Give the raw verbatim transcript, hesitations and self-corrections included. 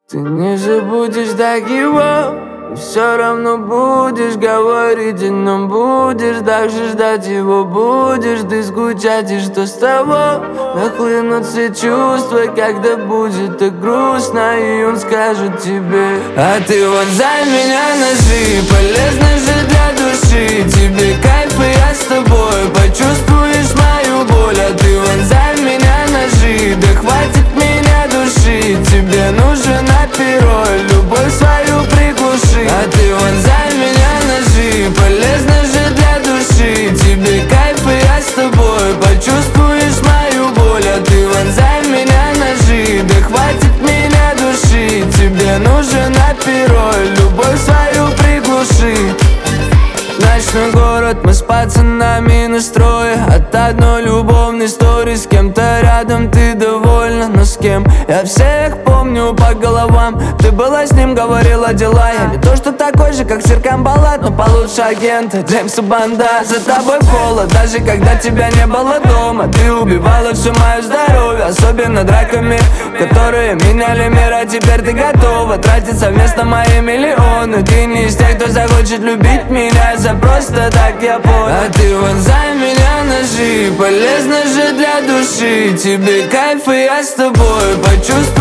Ты не забудешь так его, и все равно будешь говорить о нем, будешь дальше ждать его, будешь ты скучать, и что с того? Нахлынут все чувства, когда будет так грустно, и он скажет тебе: а ты вот за меня ножи, полезно же для души, тебе кайф, и я с тобой, почувствуешь мою боль. А ты вот за меня ножи, да хватит меня души, тебе нужен апероль, любовь свою приглуши. А ты вот за меня ножи, полезно же для души, тебе кайф, и я с тобой, почувствуешь мою боль. А ты вот за меня ножи, да хватит меня души, тебе нужен апероль, любовь свою приглуши. Ночной город, мы с пацанами настрое от одной любовной истории. С кем-то рядом ты довольна, но с кем? Я всех помню по головам. Ты была с ним, говорила дела. Я не то, что такой же, как Сир Камбалат, но получше агента Джеймса Бонда. За тобой холод, даже когда тебя не было дома. Ты убивала все мое здоровье, особенно драками, которые меняли мир. А теперь ты готова тратить совместно мои миллионы. Ты не из тех, кто захочет любить меня за просто так, я понял. А ты вот за меня ножи, полезно же для души, тебе кайф, и я с тобой, почувствуй